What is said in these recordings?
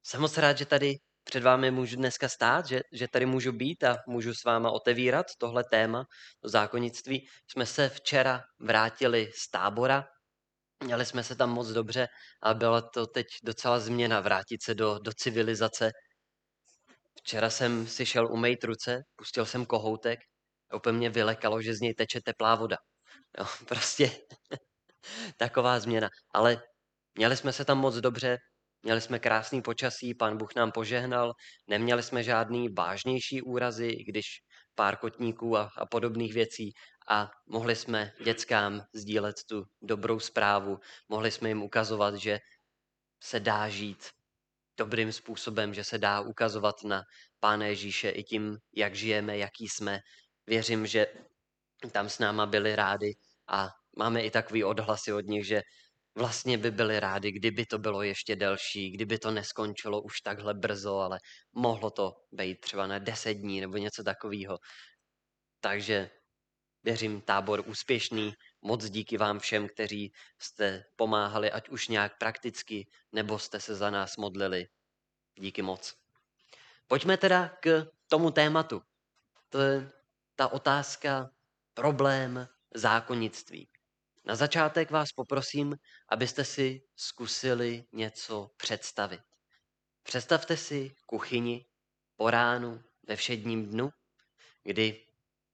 Jsem moc rád, že tady před vámi můžu dneska stát, že tady můžu být a můžu s váma otevírat tohle téma, to zákonnictví. Jsme se včera vrátili z tábora, měli jsme se tam moc dobře a byla to teď docela změna vrátit se do civilizace. Včera jsem si šel umýt ruce, pustil jsem kohoutek a úplně mě vylekalo, že z něj teče teplá voda. Jo, prostě taková změna. Ale měli jsme se tam moc dobře, měli jsme krásný počasí, Pán Bůh nám požehnal, neměli jsme žádný vážnější úrazy, i když pár kotníků a podobných věcí a mohli jsme dětskám sdílet tu dobrou zprávu, mohli jsme jim ukazovat, že se dá žít dobrým způsobem, že se dá ukazovat na Pána Ježíše i tím, jak žijeme, jaký jsme. Věřím, že tam s náma byli rádi a máme i takový odhlasy od nich, že vlastně by byli rádi, kdyby to bylo ještě delší, kdyby to neskončilo už takhle brzo, ale mohlo to být třeba na 10 dní nebo něco takového. Takže věřím, tábor úspěšný. Moc díky vám všem, kteří jste pomáhali, ať už nějak prakticky, nebo jste se za nás modlili. Díky moc. Pojďme teda k tomu tématu. To je ta otázka, problém zákonnictví. Na začátek vás poprosím, abyste si zkusili něco představit. Představte si kuchyni po ránu ve všedním dnu, kdy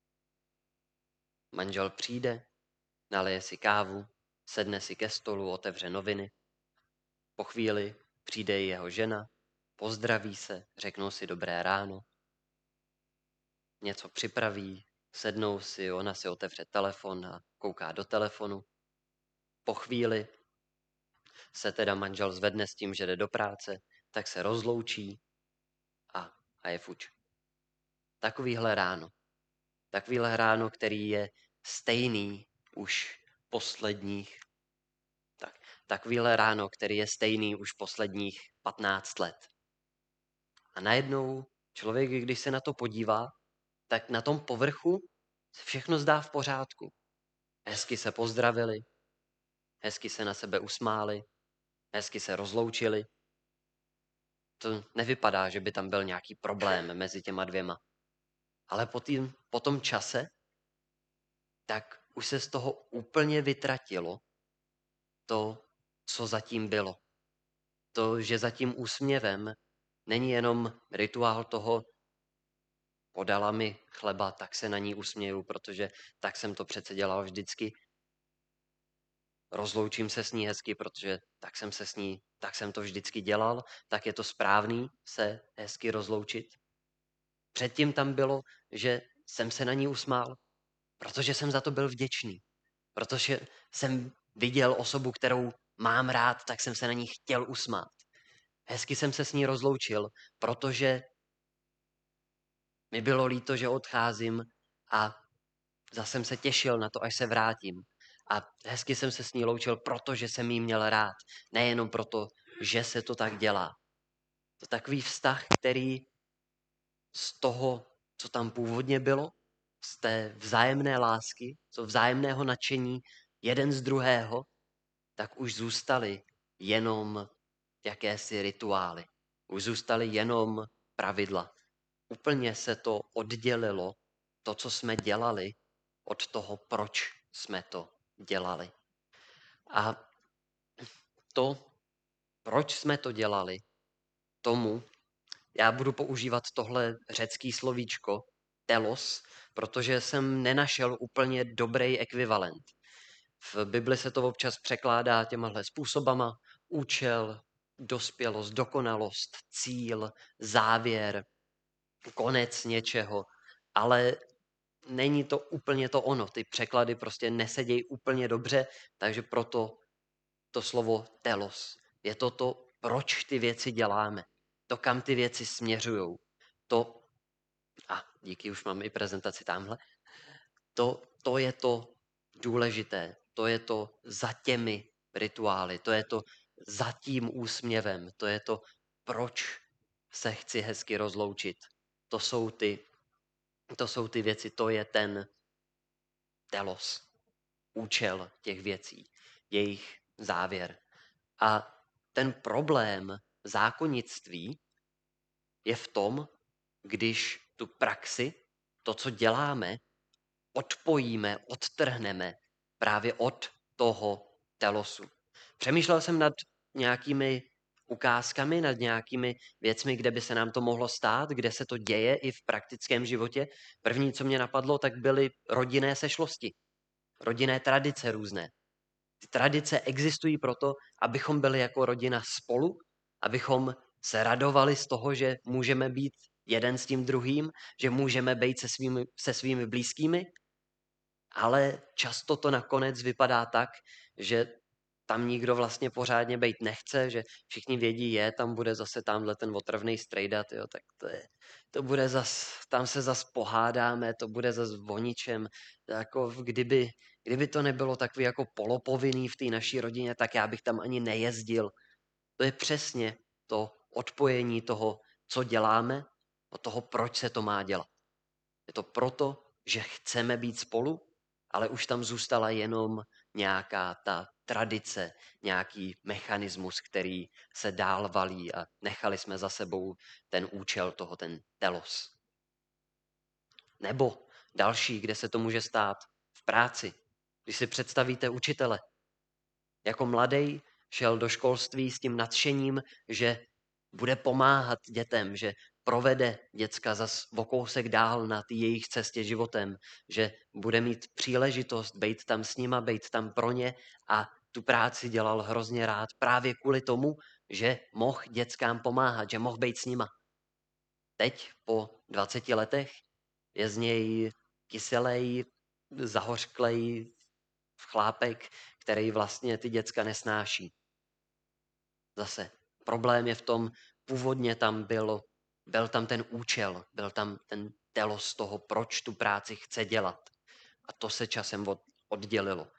manžel přijde, naleje si kávu, sedne si ke stolu, otevře noviny. Po chvíli přijde i jeho žena, pozdraví se, řeknou si dobré ráno, něco připraví, sednou si, ona si otevře telefon a kouká do telefonu. Po chvíli se teda manžel zvedne s tím, že jde do práce, tak se rozloučí a je fuč. Takovýhle ráno, který je stejný už posledních, takovýhle ráno, který je stejný už posledních 15 let. A najednou člověk, když se na to podívá, tak na tom povrchu se všechno zdá v pořádku. Hezky se pozdravili, hezky se na sebe usmáli, hezky se rozloučili. To nevypadá, že by tam byl nějaký problém mezi těma dvěma. Ale po tom čase, tak už se z toho úplně vytratilo to, co zatím bylo. To, že za tím úsměvem není jenom rituál toho, podala mi chleba, tak se na ní usměju, protože tak jsem to přece dělal vždycky. Rozloučím se s ní hezky, protože tak jsem to vždycky dělal, tak je to správný se hezky rozloučit. Předtím tam bylo, že jsem se na ní usmál, protože jsem za to byl vděčný. Protože jsem viděl osobu, kterou mám rád, tak jsem se na ní chtěl usmát. Hezky jsem se s ní rozloučil, protože mi bylo líto, že odcházím a zase jsem se těšil na to, až se vrátím. A hezky jsem se s ní loučil, protože jsem jí měl rád. Nejenom proto, že se to tak dělá. To takový vztah, který z toho, co tam původně bylo, z té vzájemné lásky, z vzájemného nadšení jeden z druhého, tak už zůstaly jenom jakési rituály. Už zůstaly jenom pravidla. Úplně se to oddělilo, to, co jsme dělali, od toho, proč jsme to dělali. A to, proč jsme to dělali, tomu já budu používat tohle řecký slovíčko telos, protože jsem nenašel úplně dobrý ekvivalent. V Bibli se to občas překládá těmahle způsobama. Účel, dospělost, dokonalost, cíl, závěr, konec něčeho, ale není to úplně to ono. Ty překlady prostě nesedějí úplně dobře, takže proto to slovo telos. Je to, proč ty věci děláme. To, kam ty věci směřujou. To, díky, už mám i prezentaci tamhle. To je to důležité. To je to za těmi rituály. To je to za tím úsměvem. To je to, proč se chci hezky rozloučit. To jsou ty věci, to je ten telos, účel těch věcí, jejich závěr. A ten problém zákonnictví je v tom, když tu praxi, to, co děláme, odpojíme, odtrhneme právě od toho telosu. Přemýšlel jsem nad nějakými ukázkami, nad nějakými věcmi, kde by se nám to mohlo stát, kde se to děje i v praktickém životě. První, co mě napadlo, tak byly rodinné sešlosti, rodinné tradice různé. Ty tradice existují proto, abychom byli jako rodina spolu, abychom se radovali z toho, že můžeme být jeden s tím druhým, že můžeme být se svými blízkými, ale často to nakonec vypadá tak, že tam nikdo vlastně pořádně být nechce, že všichni vědí, tam bude zase tamhle ten otravný strejdat, jo, tak to bude tam se zas pohádáme, to bude zas o ničem, jako kdyby to nebylo takový jako polopovinný v té naší rodině, tak já bych tam ani nejezdil. To je přesně to odpojení toho, co děláme, od toho, proč se to má dělat. Je to proto, že chceme být spolu, ale už tam zůstala jenom nějaká ta tradice, nějaký mechanismus, který se dál valí a nechali jsme za sebou ten účel toho, ten telos. Nebo další, kde se to může stát, v práci. Když si představíte učitele. Jako mladý šel do školství s tím nadšením, že bude pomáhat dětem, že provede děcka zas o kousek dál na té jejich cestě životem, že bude mít příležitost být tam s nima, být tam pro ně a tu práci dělal hrozně rád právě kvůli tomu, že mohl dětskám pomáhat, že mohl být s nima. Teď po 20 letech je z něj kyselej, zahořklej chlápek, který vlastně ty děcka nesnáší. Zase problém je v tom, původně tam byl tam ten účel, byl tam ten telos toho, proč tu práci chce dělat. A to se časem oddělilo.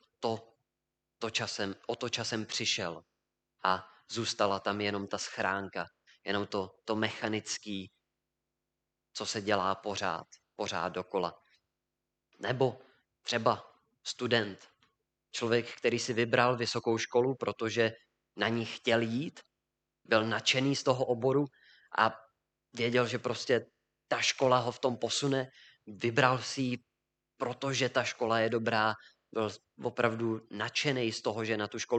O to časem přišel. A zůstala tam jenom ta schránka, jenom to mechanický, co se dělá pořád dokola. Nebo třeba student, člověk, který si vybral vysokou školu, protože na ní chtěl jít, byl nadšený z toho oboru a věděl, že prostě ta škola ho v tom posune, vybral si ji, protože ta škola je dobrá, byl opravdu nadšený z toho, že na tu školu